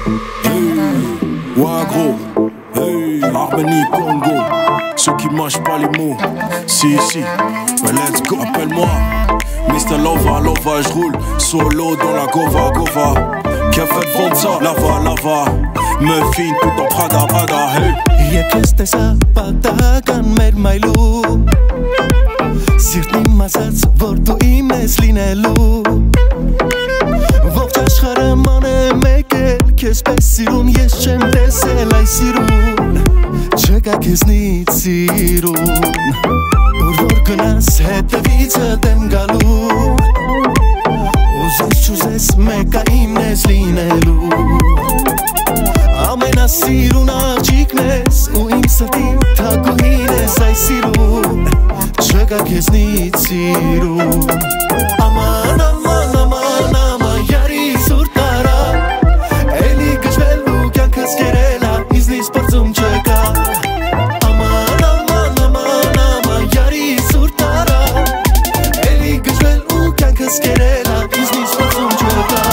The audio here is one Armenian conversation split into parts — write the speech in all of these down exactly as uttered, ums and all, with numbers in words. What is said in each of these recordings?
Hey, ouais gros, hey, Arménie, Congo, ceux qui mâchent pas les mots. Si, si, ouais, let's go, appelle-moi mister Lova, Lova, j'roule solo dans la Gova, Gova. Qui a fait vendre ça, lava, lava. Me fine tout en Prada, Prada, hey. Երկեստ ես ապատական մեր մայլու Սիրտն իմ ասաց, որ դու իմ ես լինելու Ողջ աշխարհը ման է մեկ էլ Քեզ պես սիրուն ես չեմ տեսել այս սիրուն Չկա քեզնից սիրուն Ուր որ գնաս հետևիցդ եմ գալու Ուզես չուզես մեկը իմն ես լինելու Ամենասիրուն աղջիկն ես ու իմ սրտի թագուհին ես այս սիրուն Չկա քեզնից սիրուն Աման, աման, աման, աման, յարի սուր տարա Էլի գժվելու կյանքս կերելա, իզնից պրծում չկա Աման, աման, աման, աման, յարի սուր տարա Էլի գժվելու կյանքս կերելա, իզնից պրծում չկա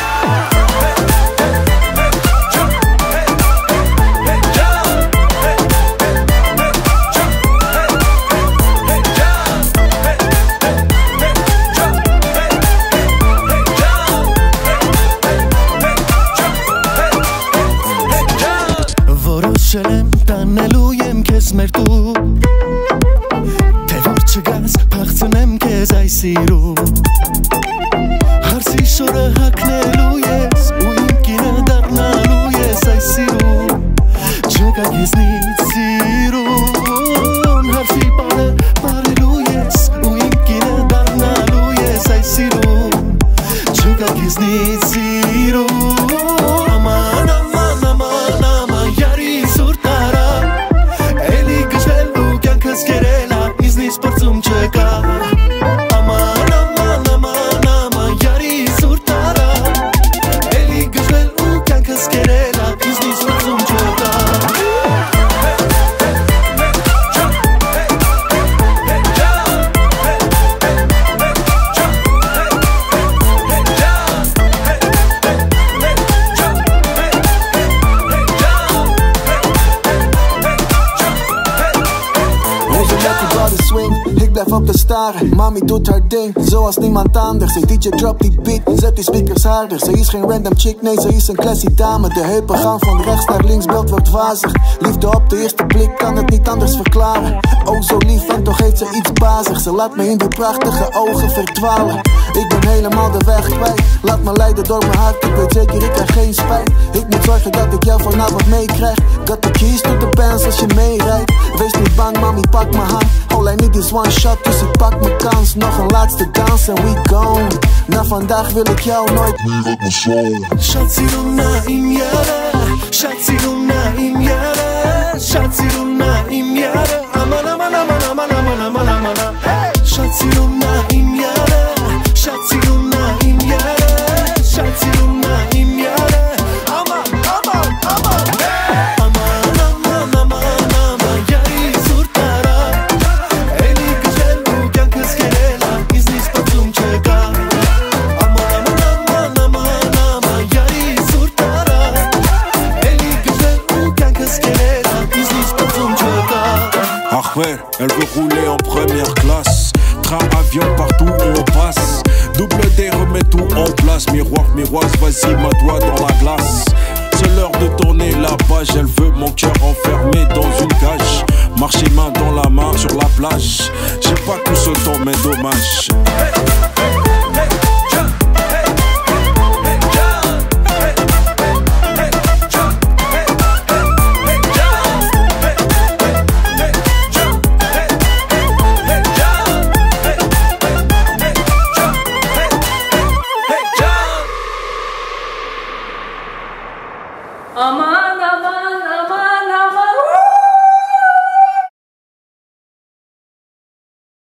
Շելեմ տանելու եմ քեզ մեր տու Թե որ չգաս փախցնեմ քեզ այս սիրուն Հարսի շորը հագնելու ես ու իմ կինը դառնալու ես այս սիրուն Չկա քեզնից սիրուն Հարսի բանը բարելու ես ու իմ կինը դառնալու ես այս սիրուն Չկա քեզնից սիրուն Աման, աման, աման, աման, յարի Կերելա, իզնից պրծում չկա Աման, աման, աման, աման, յարի սուր տարա Էլի գժվել ու կյանքս կերելա, իզնից պրծում չկա Ik blijf op de staren, mami doet haar ding Zoals niemand anders, hey D J drop die beat Zet die speakers harder, ze is geen random chick Nee, ze is een classy dame De heupen gaan van rechts naar links, beeld wordt wazig Liefde op de eerste blik, kan het niet anders verklaren Oh zo lief en toch heeft ze iets bazigs Ze laat me in die prachtige ogen verdwalen Ik ben helemaal de weg kwijt Laat me leiden door mijn hart, ik weet zeker ik heb geen spijt Ik moet zorgen dat ik jou vanavond meekrijg Got the keys to the bands als je meerijdt Wees niet bang mami, pak mijn hand All I need is one shot, dus ik pak mijn kans Nog een laatste dans en we gone Na vandaag wil ik jou nooit meer uit mijn soul Shatsiruna im yara Shatsiruna im yara Shatsiruna im yara Aman, aman, aman, aman, aman, aman, aman Shatsiruna im yara Shatsiruna im yara Shatsiruna im yara Aman, aman, aman Aman, aman, aman, aman Yari sur tara Eli güzel bu kyankız kerela İznis patum çeka Aman, aman, aman, aman, aman Yari sur tara Eli güzel bu kyankız kerela İznis patum çeka Ah ouais, elle veut rouler en première classe Train, avion, partout où on passe Double D, remets tout en place Miroir, miroir, vas-y, mets-toi dans la glace C'est l'heure de tourner la page Elle veut mon cœur enfermé dans une cage Marcher main dans la main sur la plage J'ai pas tout ce temps mais dommage